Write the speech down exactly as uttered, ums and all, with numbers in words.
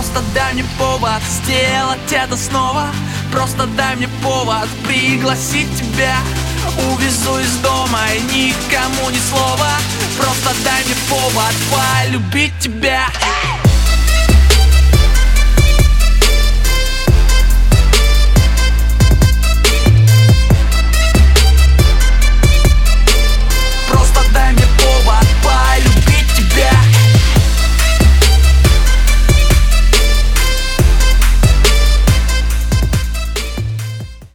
Просто дай мне повод сделать это снова. Просто дай мне повод пригласить тебя. Увезу из дома и никому ни слова. Просто дай мне повод полюбить тебя.